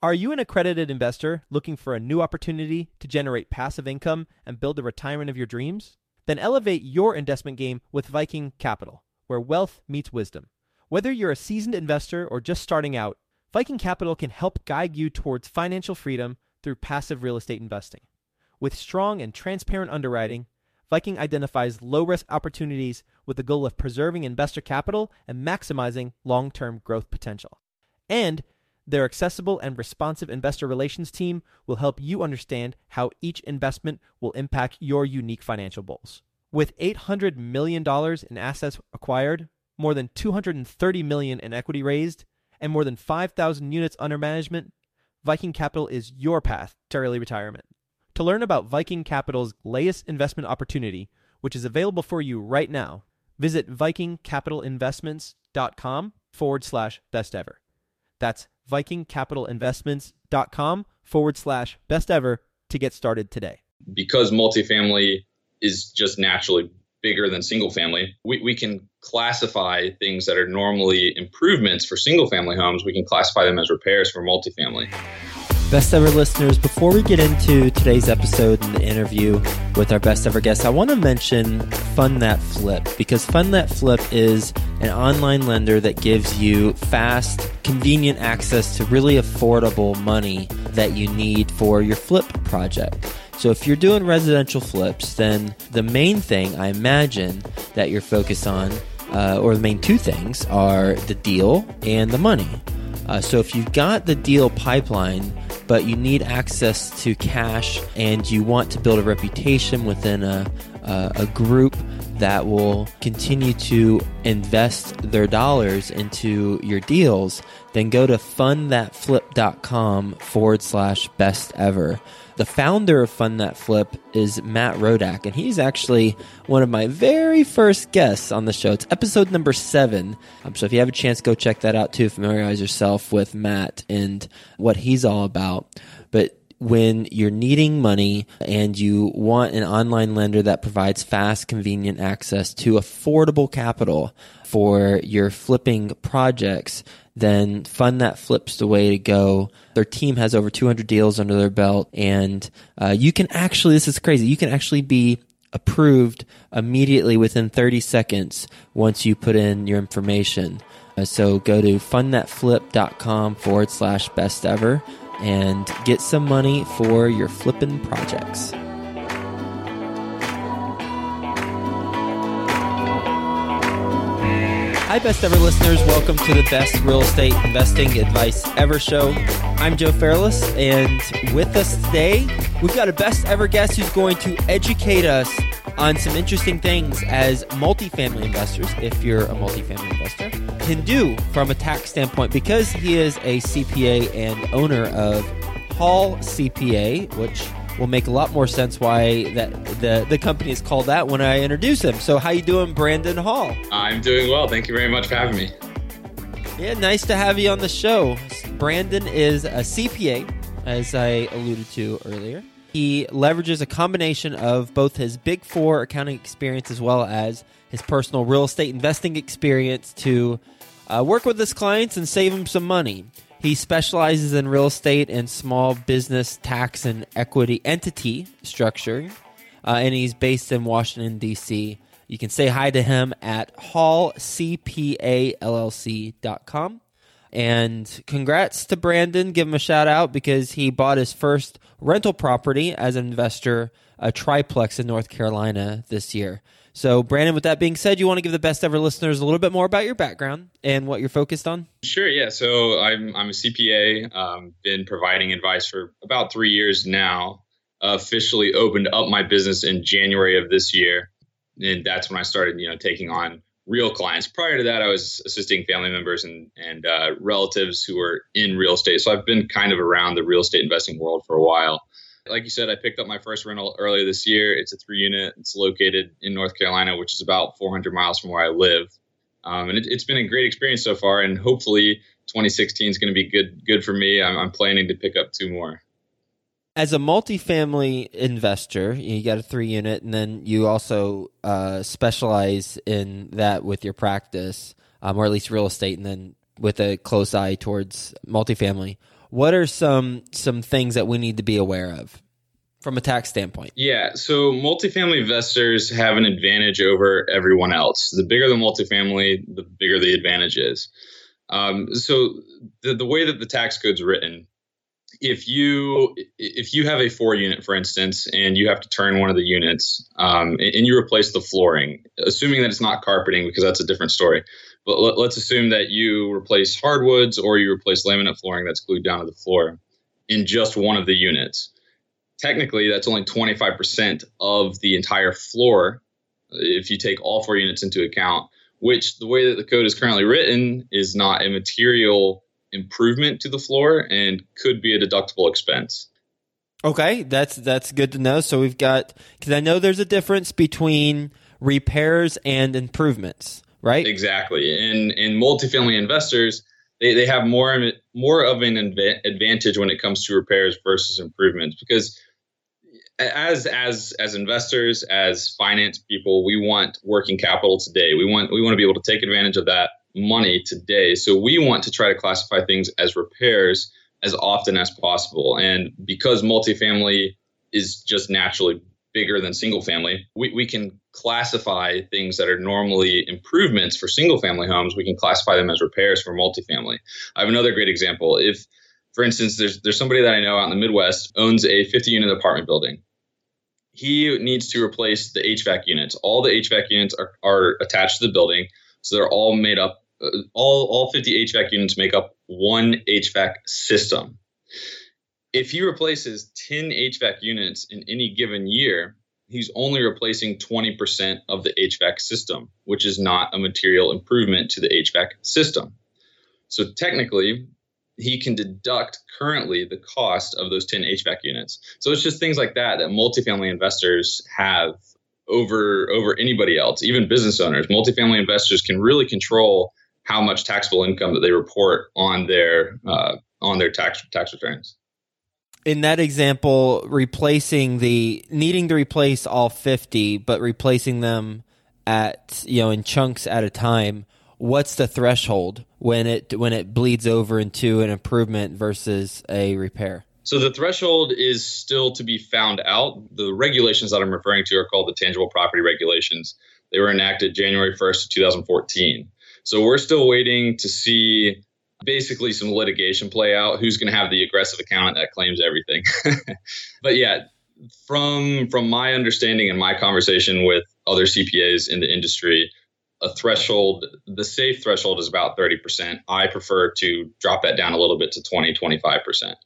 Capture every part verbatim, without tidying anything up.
Are you an accredited investor looking for a new opportunity to generate passive income and build the retirement of your dreams? Then elevate your investment game with Viking Capital, where wealth meets wisdom. Whether you're a seasoned investor or just starting out, Viking Capital can help guide you towards financial freedom through passive real estate investing. With strong and transparent underwriting, Viking identifies low-risk opportunities with the goal of preserving investor capital and maximizing long-term growth potential. And their accessible and responsive investor relations team will help you understand how each investment will impact your unique financial goals. With eight hundred million dollars in assets acquired, more than two hundred thirty million dollars in equity raised, and more than five thousand units under management, Viking Capital is your path to early retirement. To learn about Viking Capital's latest investment opportunity, which is available for you right now, visit vikingcapitalinvestments.com forward slash best ever. That's vikingcapitalinvestments.com forward slash best ever to get started today. Because multifamily is just naturally bigger than single family, we, we can classify things that are normally improvements for single family homes. We can classify them as repairs for multifamily. Best ever listeners, before we get into today's episode and the interview with our best ever guest, I want to mention Fund That Flip, because Fund That Flip is an online lender that gives you fast, convenient access to really affordable money that you need for your flip project. So if you're doing residential flips, then the main thing I imagine that you're focused on, uh, or the main two things, are the deal and the money. Uh, so if you've got the deal pipeline, but you need access to cash and you want to build a reputation within a, a, a group that will continue to invest their dollars into your deals, then go to fundthatflip.com forward slash best ever. The founder of Fund That Flip is Matt Rodak, and he's actually one of my very first guests on the show. It's episode number seven. Um, so if you have a chance, go check that out too. Familiarize yourself with Matt and what he's all about. But when you're needing money and you want an online lender that provides fast, convenient access to affordable capital for your flipping projects, then Fund That Flip's the way to go. Their team has over two hundred deals under their belt, and uh, you can actually, this is crazy, you can actually be approved immediately within thirty seconds once you put in your information. Uh, so go to fundthatflip.com forward slash best ever and get some money for your flipping projects. Hi, Best Ever listeners. Welcome to the Best Real Estate Investing Advice Ever show. I'm Joe Fairless, and with us today, we've got a Best Ever guest who's going to educate us on some interesting things as multifamily investors, if you're a multifamily investor, can do from a tax standpoint, because he is a C P A and owner of Hall C P A, which will make a lot more sense why that the, the company is called that when I introduce him. So how you doing, Brandon Hall? I'm doing well. Thank you very much for having me. Yeah, nice to have you on the show. Brandon is a C P A, as I alluded to earlier. He leverages a combination of both his Big Four accounting experience as well as his personal real estate investing experience to uh, work with his clients and save them some money. He specializes in real estate and small business tax and equity entity structuring, uh, and he's based in Washington, D C. You can say hi to him at hall c p a l l c dot com. And congrats to Brandon. Give him a shout out because he bought his first rental property as an investor, a triplex in North Carolina this year. So, Brandon, with that being said, you want to give the Best Ever listeners a little bit more about your background and what you're focused on? Sure, yeah. So I'm I'm a C P A, um, been providing advice for about three years now. Uh, officially opened up my business in January of this year, and that's when I started, you know, taking on real clients. Prior to that, I was assisting family members and and uh, relatives who were in real estate. So I've been kind of around the real estate investing world for a while. Like you said, I picked up my first rental earlier this year. It's a three unit. It's located in North Carolina, which is about four hundred miles from where I live. Um, and it, it's been a great experience so far. And hopefully twenty sixteen is going to be good, good for me. I'm, I'm planning to pick up two more. As a multifamily investor, you got a three unit, and then you also uh, specialize in that with your practice, um, or at least real estate, and then with a close eye towards multifamily. what are some some things that we need to be aware of from a tax standpoint? Yeah, so multifamily investors have an advantage over everyone else. The bigger the multifamily, the bigger the advantage is. Um, so the, the way that the tax code's written, if you if you have a four unit, for instance, and you have to turn one of the units, um, and, and you replace the flooring, assuming that it's not carpeting, because that's a different story. But let, let's assume that you replace hardwoods or you replace laminate flooring that's glued down to the floor in just one of the units. Technically, that's only twenty-five percent of the entire floor if you take all four units into account, which the way that the code is currently written is not a material improvement to the floor and could be a deductible expense. Okay, that's that's good to know. So we've got, because I know there's a difference between repairs and improvements, right? Exactly. And and multifamily investors, they, they have more of it, more of an adva- advantage when it comes to repairs versus improvements, because as as as investors, as finance people, we want working capital today. We want we want to be able to take advantage of that money today. So we want to try to classify things as repairs as often as possible. And because multifamily is just naturally bigger than single family, we, we can classify things that are normally improvements for single family homes. We can classify them as repairs for multifamily. I have another great example. If, for instance, there's there's somebody that I know out in the Midwest owns a fifty unit apartment building. He needs to replace the H V A C units. All the H V A C units are, are attached to the building. So they're all made up. Uh, all, all fifty H V A C units make up one H V A C system. If he replaces ten H V A C units in any given year, he's only replacing twenty percent of the H V A C system, which is not a material improvement to the H V A C system. So technically, he can deduct currently the cost of those ten H V A C units. So it's just things like that that multifamily investors have over over anybody else, even business owners. Multifamily investors can really control how much taxable income that they report on their uh, on their tax tax returns. In that example, replacing the needing to replace all fifty, but replacing them at you know in chunks at a time. What's the threshold when it when it bleeds over into an improvement versus a repair? So the threshold is still to be found out. The regulations that I'm referring to are called the Tangible Property Regulations. They were enacted January first, two thousand fourteen. So we're still waiting to see basically some litigation play out. Who's going to have the aggressive accountant that claims everything? But yeah, from from my understanding and my conversation with other C P As in the industry, a threshold, the safe threshold is about thirty percent. I prefer to drop that down a little bit to twenty, twenty-five percent.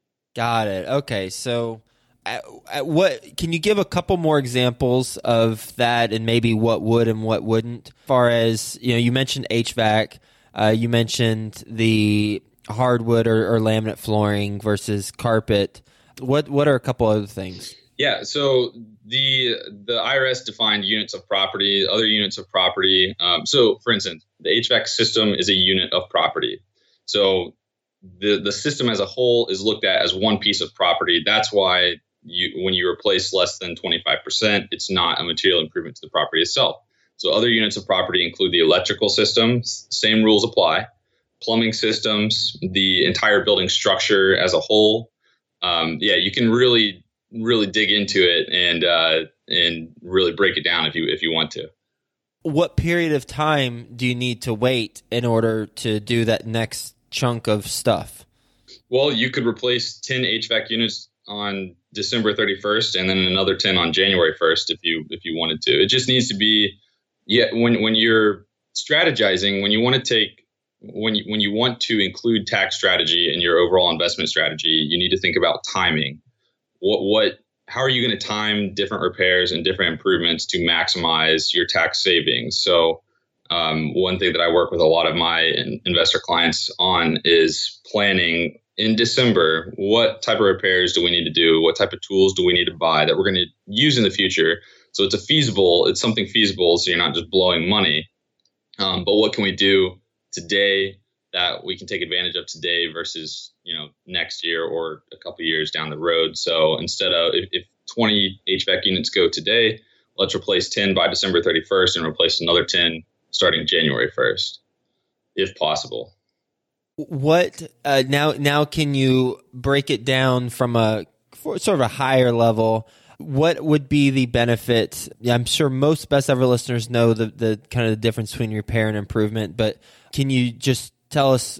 Got it. Okay. So at, at what can you give a couple more examples of that and maybe what would and what wouldn't? As far as, you know, you mentioned H V A C, uh, you mentioned the hardwood or, or laminate flooring versus carpet. What what are a couple other things? Yeah, so the the I R S defined units of property, other units of property. Um, so, for instance, the H V A C system is a unit of property. So the the system as a whole is looked at as one piece of property. That's why you when you replace less than twenty-five percent, it's not a material improvement to the property itself. So other units of property include the electrical systems, same rules apply, plumbing systems, the entire building structure as a whole. Um, yeah, you can really really dig into it and uh, and really break it down if you if you want to. What period of time do you need to wait in order to do that next chunk of stuff? Well, you could replace ten H V A C units on December thirty-first and then another ten on January first if you if you wanted to. It just needs to be, yeah, when when you're strategizing, when you want to take when you, when you want to include tax strategy in your overall investment strategy, you need to think about timing. What what how are you going to time different repairs and different improvements to maximize your tax savings? So um, one thing that I work with a lot of my in, investor clients on is planning in December. What type of repairs do we need to do? What type of tools do we need to buy that we're going to use in the future? So it's a feasible, it's something feasible. So you're not just blowing money. Um, but what can we do today that we can take advantage of today versus, you know, next year or a couple of years down the road? So instead of if, if twenty H V A C units go today, let's replace ten by December thirty-first and replace another ten starting January first, if possible. What uh, now? Now, can you break it down from a sort of a higher level? What would be the benefit? Yeah, I'm sure most best ever listeners know the the kind of the difference between repair and improvement, but can you just tell us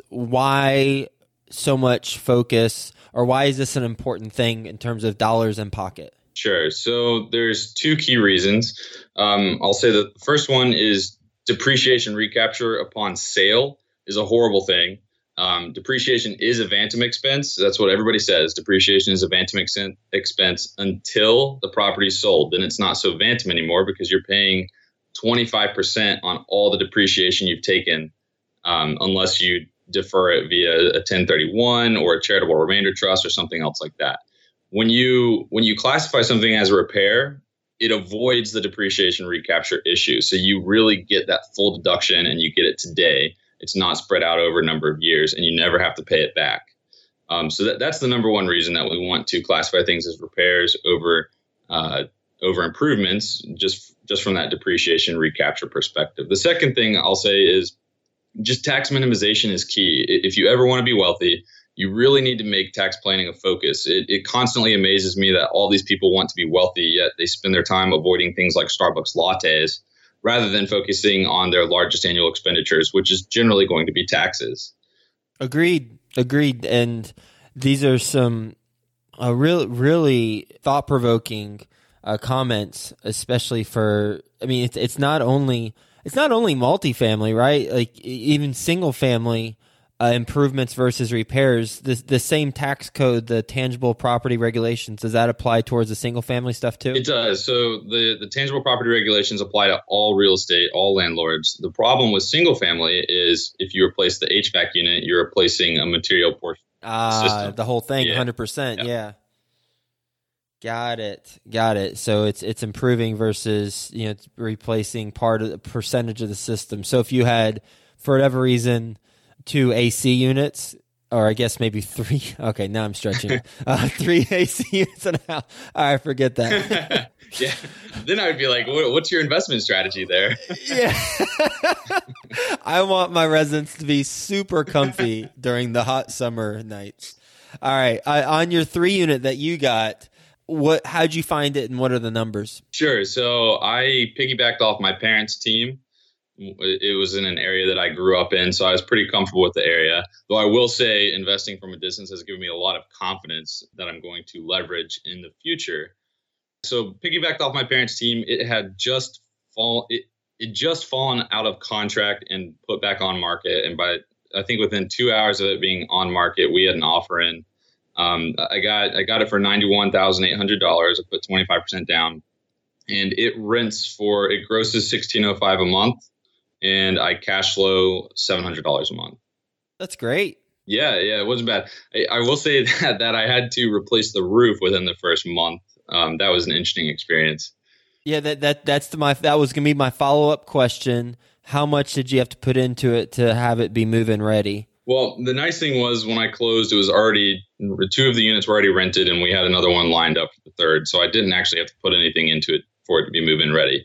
why so much focus, or why is this an important thing in terms of dollars in pocket? Sure. So there's two key reasons. Um, I'll say the first one is depreciation recapture upon sale is a horrible thing. Um, depreciation is a Vantum expense. That's what everybody says. Depreciation is a Vantum ex- expense until the property is sold. Then it's not so Vantum anymore because you're paying twenty-five percent on all the depreciation you've taken, um, unless you defer it via a ten thirty-one or a charitable remainder trust or something else like that. When you when you classify something as a repair, it avoids the depreciation recapture issue. So you really get that full deduction and you get it today. It's not spread out over a number of years and you never have to pay it back. Um, so that, that's the number one reason that we want to classify things as repairs over uh, over improvements, just just from that depreciation recapture perspective. The second thing I'll say is just tax minimization is key. If you ever want to be wealthy, you really need to make tax planning a focus. It, it constantly amazes me that all these people want to be wealthy, yet they spend their time avoiding things like Starbucks lattes rather than focusing on their largest annual expenditures, which is generally going to be taxes. Agreed. Agreed. And these are some uh, real, really thought-provoking uh, comments, especially for, I mean, it's, it's not only, it's not only multifamily, right? Like even single family uh, improvements versus repairs, the, the same tax code, the tangible property regulations, does that apply towards the single family stuff too? It does. So the, the tangible property regulations apply to all real estate, all landlords. The problem with single family is if you replace the H V A C unit, you're replacing a material portion Ah, of the system. the whole thing, Yeah. one hundred percent. Yep. Yeah. Got it. Got it. So it's it's improving versus, you know, it's replacing part of the percentage of the system. So if you had, for whatever reason, two A C units, or I guess maybe three. Okay, now I'm stretching. uh, three A C units in a house. All right, forget that. Yeah. Then I would be like, what, what's your investment strategy there? Yeah. I want my residents to be super comfy during the hot summer nights. All right. I, on your three unit that you got, what? How'd you find it, and what are the numbers? Sure. So I piggybacked off my parents' team. It was in an area that I grew up in, so I was pretty comfortable with the area. Though I will say investing from a distance has given me a lot of confidence that I'm going to leverage in the future. So piggybacked off my parents' team, it had just fall it, it just fallen out of contract and put back on market. And by I think within two hours of it being on market, we had an offer in. Um, I got I got it for ninety-one thousand eight hundred dollars. I put twenty-five percent down, and it rents for it grosses sixteen oh five a month. And I cash flow seven hundred dollars a month. That's great. Yeah, yeah, it wasn't bad. I, I will say that, that I had to replace the roof within the first month. Um, that was an interesting experience. Yeah, that that that's the, my that was gonna be my follow up question. How much did you have to put into it to have it be move-in ready? Well, the nice thing was when I closed, it was already two of the units were already rented, and we had another one lined up for the third. So I didn't actually have to put anything into it for it to be move-in ready.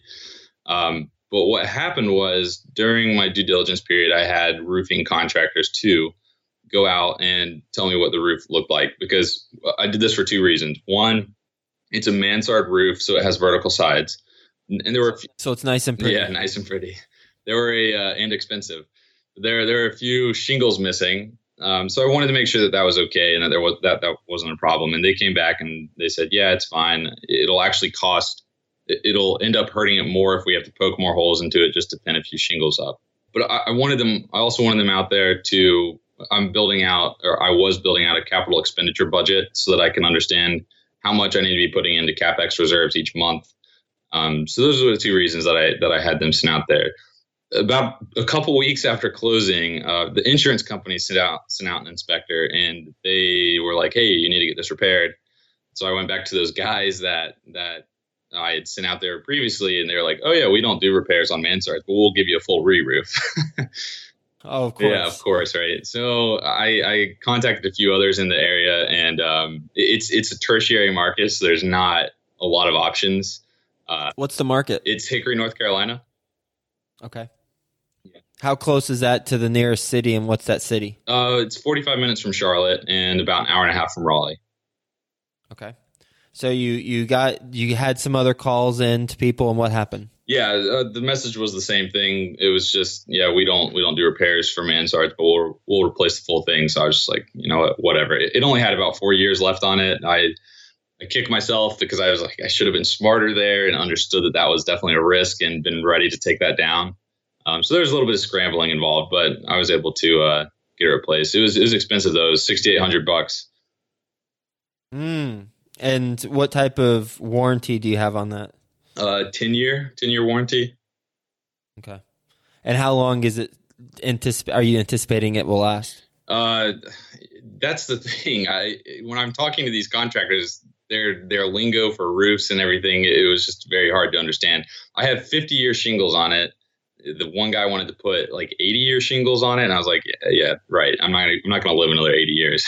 Um, But what happened was during my due diligence period, I had roofing contractors too go out and tell me what the roof looked like, because I did this for two reasons. One, it's a mansard roof, so it has vertical sides. And there were, a few, so it's nice and pretty. Yeah, nice and pretty. There were a, uh, and expensive. There, there are a few shingles missing. Um, so I wanted to make sure that that was okay and that there was, that, that wasn't a problem. And they came back and they said, yeah, it's fine. It'll actually cost It'll end up hurting it more if we have to poke more holes into it just to pin a few shingles up. But I, I wanted them, I also wanted them out there to, I'm building out, or I was building out a capital expenditure budget so that I can understand how much I need to be putting into CapEx reserves each month. Um, so those are the two reasons that I, that I had them sent out there. About a couple weeks after closing, uh, the insurance company sent out, sent out an inspector, and they were like, hey, you need to get this repaired. So I went back to those guys that, that, I had sent out there previously, and they were like, oh, yeah, we don't do repairs on mansards, but we'll give you a full re-roof. Oh, of course. Yeah, of course, right. So I, I contacted a few others in the area, and um, it's it's a tertiary market, so there's not a lot of options. Uh, What's the market? It's Hickory, North Carolina. Okay. Yeah. How close is that to the nearest city, and what's that city? Uh, it's forty-five minutes from Charlotte and about an hour and a half from Raleigh. Okay. So you, you got you had some other calls in to people, and what happened? Yeah, uh, the message was the same thing. It was just, yeah, we don't we don't do repairs for mansards, but we'll we'll replace the full thing. So I was just like, you know what, whatever. It, it only had about four years left on it. I I kicked myself because I was like, I should have been smarter there and understood that that was definitely a risk and been ready to take that down. Um, so there's a little bit of scrambling involved, but I was able to uh, get it replaced. It was it was expensive though. It was sixty-eight hundred bucks. Mm. And what type of warranty do you have on that? Uh, ten year, ten year warranty. Okay. And how long is it? Anticip- are you anticipating it will last? Uh, that's the thing. I when I'm talking to these contractors, their their lingo for roofs and everything, it was just very hard to understand. I have fifty year shingles on it. The one guy wanted to put like eighty year shingles on it, and I was like, yeah, yeah right. I'm not gonna, I'm not going to live another eighty years.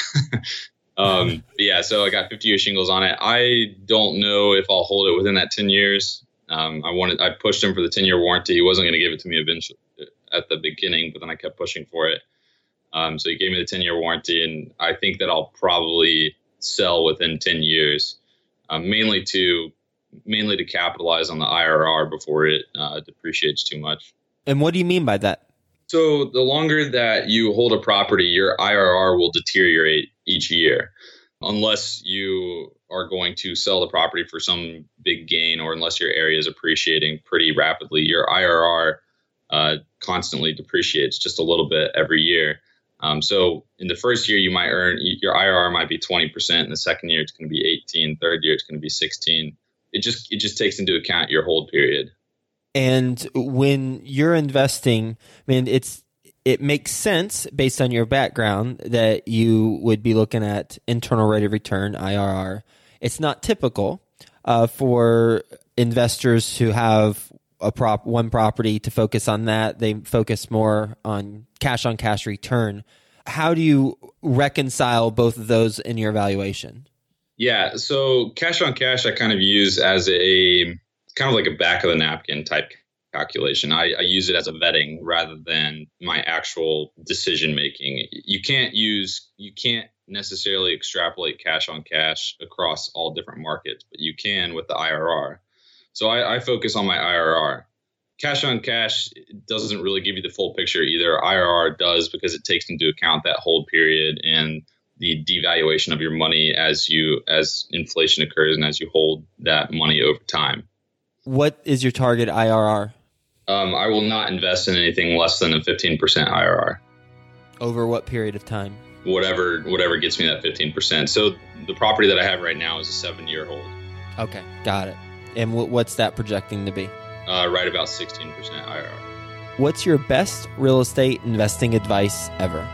Um, yeah, so I got fifty year shingles on it. I don't know if I'll hold it within that ten years. Um, I wanted, I pushed him for the ten year warranty. He wasn't going to give it to me eventually at the beginning, but then I kept pushing for it. Um, so he gave me the ten year warranty, and I think that I'll probably sell within ten years, um, mainly to, mainly to capitalize on the I R R before it, uh, depreciates too much. And what do you mean by that? So the longer that you hold a property, your I R R will deteriorate each year, unless you are going to sell the property for some big gain, or unless your area is appreciating pretty rapidly. Your I R R uh, constantly depreciates just a little bit every year. Um, so in the first year, you might earn, your I R R might be twenty percent. In the second year, it's going to be eighteen. Third year, it's going to be sixteen. It just it just takes into account your hold period. And when you're investing, I mean, it's it makes sense based on your background that you would be looking at internal rate of return, I R R. It's not typical uh, for investors who have a prop one property to focus on that. They focus more on cash on cash return. How do you reconcile both of those in your evaluation? Yeah, so cash on cash I kind of use as a kind of like a back of the napkin type calculation. I, I use it as a vetting rather than my actual decision making. You can't use, you can't necessarily extrapolate cash on cash across all different markets, but you can with the I R R. So I, I focus on my I R R. Cash on cash doesn't really give you the full picture either. I R R does, because it takes into account that hold period and the devaluation of your money as you as inflation occurs and as you hold that money over time. What is your target I R R? Um, I will not invest in anything less than a fifteen percent I R R. Over what period of time? Whatever whatever gets me that fifteen percent. So the property that I have right now is a seven-year hold. Okay, got it. And w- what's that projecting to be? Uh, right about sixteen percent I R R. What's your best real estate investing advice ever?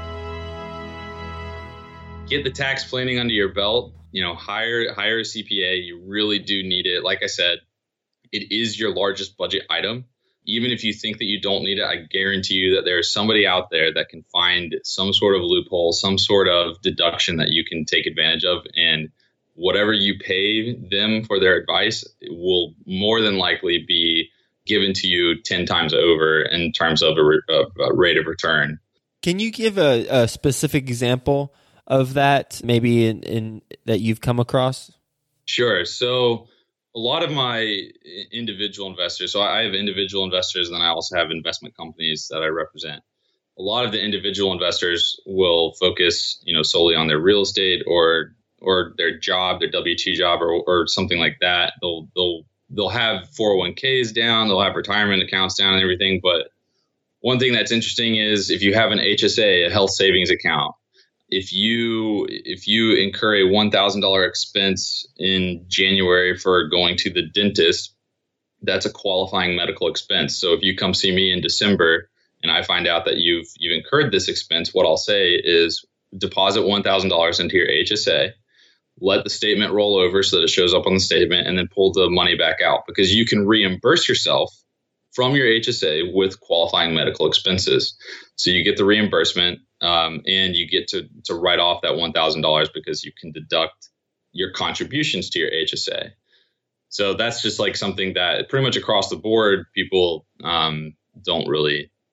Get the tax planning under your belt. You know, hire hire a C P A. You really do need it. Like I said, it is your largest budget item. Even if you think that you don't need it, I guarantee you that there's somebody out there that can find some sort of loophole, some sort of deduction that you can take advantage of. And whatever you pay them for their advice will more than likely be given to you ten times over in terms of a, re- a rate of return. Can you give a, a specific example of that, maybe in, in that you've come across? Sure. So a lot of my individual investors, so I have individual investors, and then I also have investment companies that I represent. A lot of the individual investors will focus, you know, solely on their real estate or or their job, their W two job, or or something like that. They'll they'll they'll have four oh one k's down, they'll have retirement accounts down and everything. But one thing that's interesting is if you have an H S A, a health savings account, if you if you incur a one thousand dollars expense in January for going to the dentist, that's a qualifying medical expense. So if you come see me in December and I find out that you've you've incurred this expense, what I'll say is deposit one thousand dollars into your H S A, let the statement roll over so that it shows up on the statement, and then pull the money back out, because you can reimburse yourself from your H S A with qualifying medical expenses. So you get the reimbursement, um, and you get to, to write off that one thousand dollars because you can deduct your contributions to your H S A. So that's just like something that pretty much across the board, people um, don't really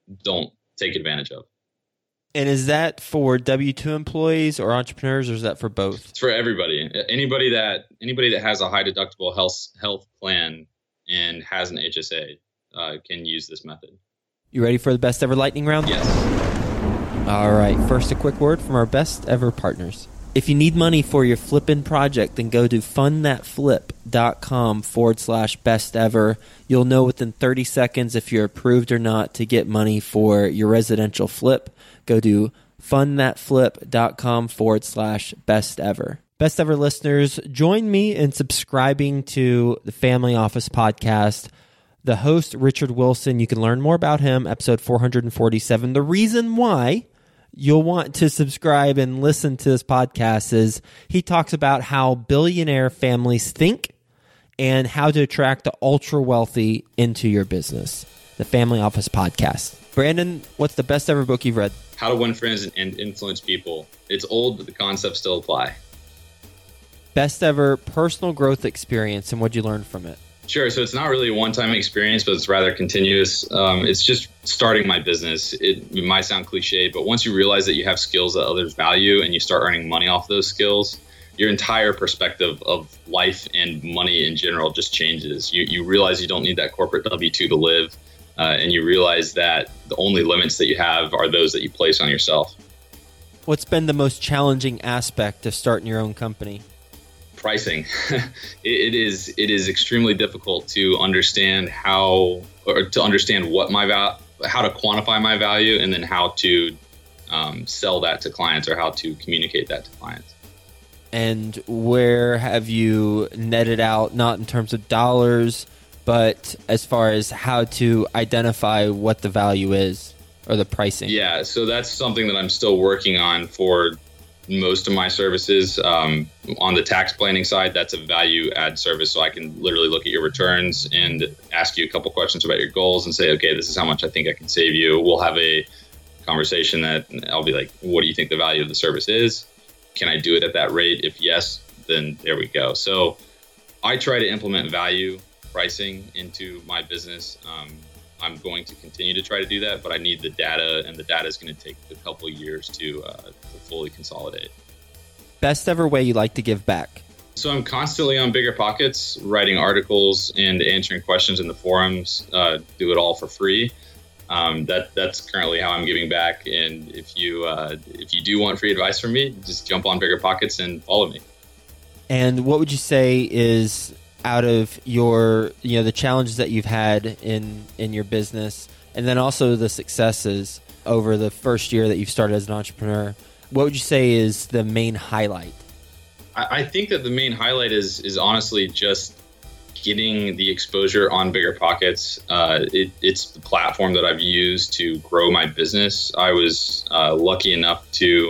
don't take advantage of. And is that for W two employees or entrepreneurs, or is that for both? It's for everybody. Anybody that anybody that has a high deductible health health plan and has an H S A uh, can use this method. You ready for the best ever lightning round? Yes. All right. First, a quick word from our best ever partners. If you need money for your flipping project, then go to fundthatflip.com forward slash best ever. You'll know within thirty seconds if you're approved or not to get money for your residential flip. Go to fundthatflip.com forward slash best ever. Best ever listeners, join me in subscribing to the Family Office podcast. The host, Richard Wilson, you can learn more about him, episode four forty-seven. The reason why you'll want to subscribe and listen to this podcast is he talks about how billionaire families think and how to attract the ultra wealthy into your business. The Family Office podcast. Brandon, what's the best ever book you've read? How to Win Friends and Influence People. It's old, but the concepts still apply. Best ever personal growth experience, and what'd you learn from it? Sure. So it's not really a one-time experience, but it's rather continuous. Um, it's just starting my business. It, it might sound cliche, but once you realize that you have skills that others value and you start earning money off those skills, your entire perspective of life and money in general just changes. You, you realize you don't need that corporate W two to live, uh, and you realize that the only limits that you have are those that you place on yourself. What's been the most challenging aspect of starting your own company? Pricing. it, it is it is extremely difficult to understand how or to understand what my val how to quantify my value and then how to um, sell that to clients or how to communicate that to clients. And where have you netted out, not in terms of dollars, but as far as how to identify what the value is or the pricing? Yeah, so that's something that I'm still working on for most of my services. Um, on the tax planning side, that's a value add service. So I can literally look at your returns and ask you a couple questions about your goals and say, okay, this is how much I think I can save you. We'll have a conversation that I'll be like, what do you think the value of the service is? Can I do it at that rate? If yes, then there we go. So I try to implement value pricing into my business. Um, I'm going to continue to try to do that, but I need the data, and the data is going to take a couple years to, uh, to fully consolidate. Best ever way you like to give back? So I'm constantly on BiggerPockets, writing articles and answering questions in the forums. Uh, do it all for free. Um, that that's currently how I'm giving back. And if you uh, if you do want free advice from me, just jump on BiggerPockets and follow me. And what would you say is, out of your, you know, the challenges that you've had in, in your business, and then also the successes over the first year that you've started as an entrepreneur, what would you say is the main highlight? I, I think that the main highlight is is honestly just getting the exposure on BiggerPockets. Uh, it, it's the platform that I've used to grow my business. I was uh, lucky enough to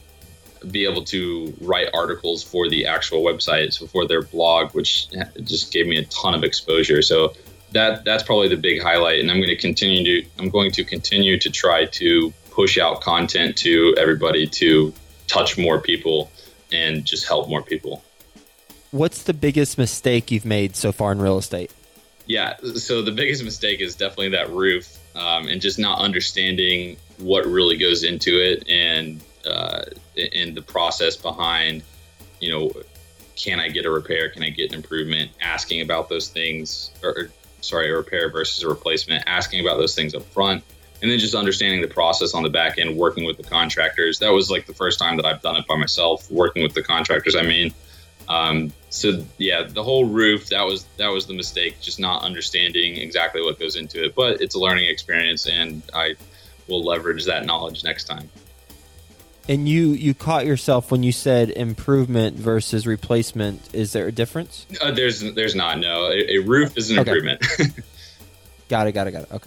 be able to write articles for the actual website, so for their blog, which just gave me a ton of exposure. So that that's probably the big highlight, and I'm going to continue to I'm going to continue to try to push out content to everybody to touch more people and just help more people. What's the biggest mistake you've made so far in real estate? Yeah, so the biggest mistake is definitely that roof, um, and just not understanding what really goes into it, and uh, and the process behind, you know, can I get a repair? Can I get an improvement? Asking about those things, or, or sorry, a repair versus a replacement, asking about those things up front, and then just understanding the process on the back end, working with the contractors. That was like the first time that I've done it by myself, working with the contractors, I mean. Um, so yeah, the whole roof, that was, that was the mistake, just not understanding exactly what goes into it, but it's a learning experience, and I will leverage that knowledge next time. And you, you caught yourself when you said improvement versus replacement. Is there a difference? Uh, there's, there's not, no, a, a roof is an okay. improvement. Got it. Got it. Got it. Okay.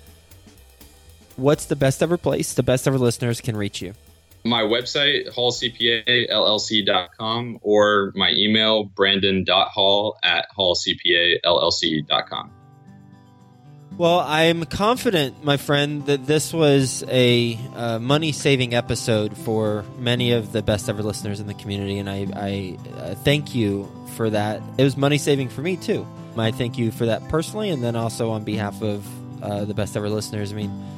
What's the best ever place the best ever listeners can reach you? My website, hall c p a l l c dot com, or my email, brandon dot hall at hall c p a l l c dot com. Well, I'm confident, my friend, that this was a uh, money-saving episode for many of the best ever listeners in the community, and I, I uh, thank you for that. It was money-saving for me, too. I thank you for that personally, and then also on behalf of uh, the best ever listeners. I mean,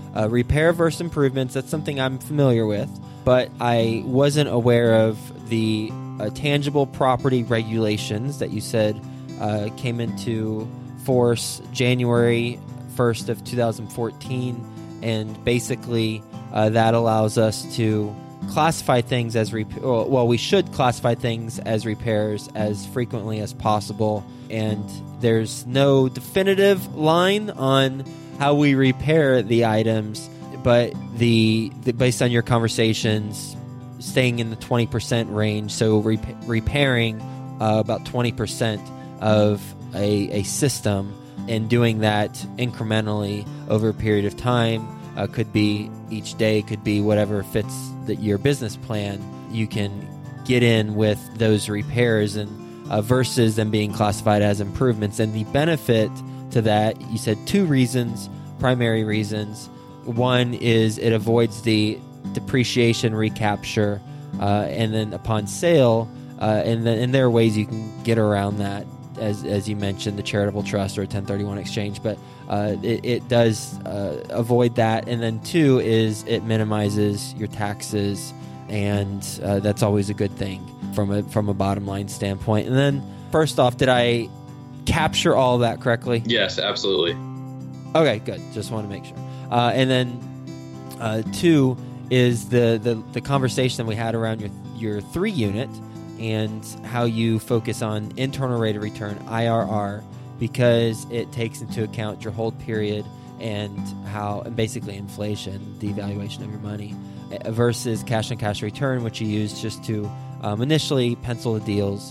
uh, repair versus improvements, that's something I'm familiar with, but I wasn't aware of the uh, tangible property regulations that you said uh, came into force January first of two thousand fourteen, and basically uh, that allows us to classify things as rep- well, we should classify things as repairs as frequently as possible, and there's no definitive line on how we repair the items, but the, the based on your conversations, staying in the twenty percent range, so rep- repairing uh, about twenty percent of a, a system and doing that incrementally over a period of time, uh, could be each day, could be whatever fits the, your business plan. You can get in with those repairs and uh, versus them being classified as improvements. And the benefit to that, you said two reasons, primary reasons. One is it avoids the depreciation recapture, uh, and then upon sale, uh, and then and there are ways you can get around that, as as you mentioned, the charitable trust or a ten thirty-one exchange, but uh, it, it does uh, avoid that. And then two is it minimizes your taxes, and uh, that's always a good thing from a from a bottom line standpoint. And then first off, did I capture all of that correctly? Yes, absolutely. Okay, good. Just want to make sure. Uh, and then uh, two is the, the the conversation that we had around your your three unit and how you focus on internal rate of return, I R R, because it takes into account your hold period and how, and basically inflation, the evaluation of your money, versus cash on cash return, which you use just to um, initially pencil the deals,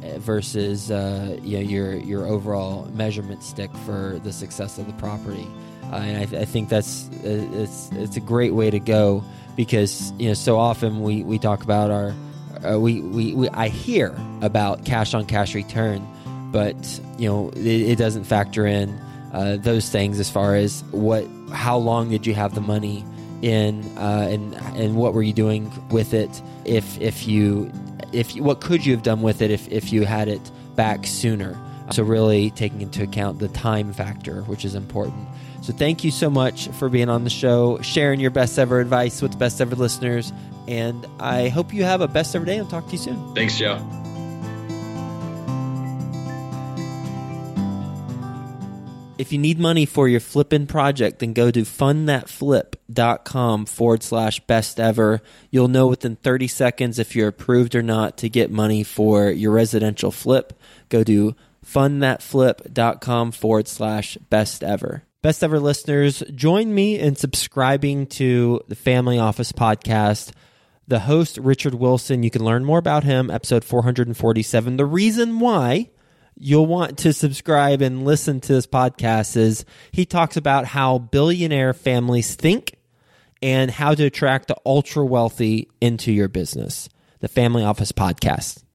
versus uh, you know, your your overall measurement stick for the success of the property. Uh, and I, th- I think that's uh, it's it's a great way to go, because you know so often we, we talk about our uh, we, we, we I hear about cash on cash return, but you know it, it doesn't factor in uh, those things as far as what how long did you have the money in, uh, and and what were you doing with it, if if you if you, what could you have done with it if, if you had it back sooner. So really taking into account the time factor, which is important. So thank you so much for being on the show, sharing your best ever advice with the best ever listeners, and I hope you have a best ever day. I'll talk to you soon. Thanks, Joe. If you need money for your flipping project, then go to fundthatflip.com forward slash best ever. You'll know within thirty seconds if you're approved or not to get money for your residential flip. Go to fundthatflip.com forward slash best ever. Best ever listeners, join me in subscribing to the Family Office podcast. The host, Richard Wilson, you can learn more about him, episode four forty-seven. The reason why you'll want to subscribe and listen to this podcast is he talks about how billionaire families think and how to attract the ultra wealthy into your business. The Family Office podcast.